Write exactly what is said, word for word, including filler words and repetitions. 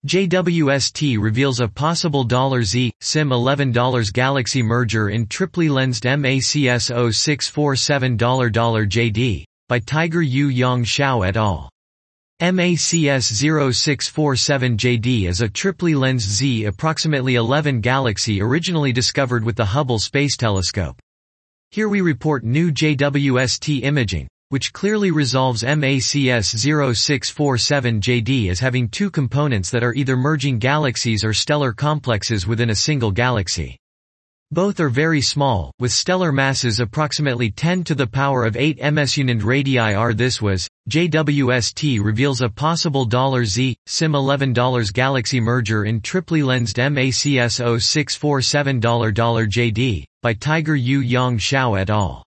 J W S T reveals a possible Z SIM eleven Galaxy merger in triply lensed MACS zero six four seven J D, by Tiger Yu Yang Xiao et al. MACS zero six four seven J D is a triply lensed Z approximately eleven Galaxy originally discovered with the Hubble Space Telescope. Here we report new J W S T imaging, which clearly resolves MACS zero six four seven J D as having two components that are either merging galaxies or stellar complexes within a single galaxy. Both are very small, with stellar masses approximately ten to the power of eight mesunand radii r. This was, J W S T reveals a possible Z SIM eleven Galaxy merger in triply lensed MACS zero six four seven J D, by Tiger Yu Yang Xiao et al.